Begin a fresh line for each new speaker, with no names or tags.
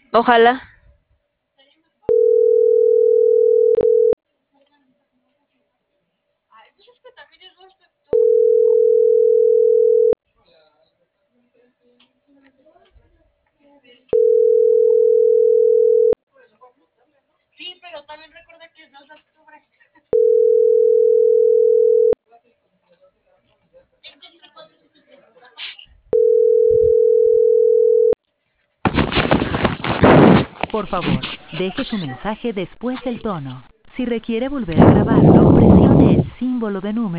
Ojalá.
Por favor, deje su mensaje después del tono. Si requiere volver a grabarlo, presione el símbolo de número.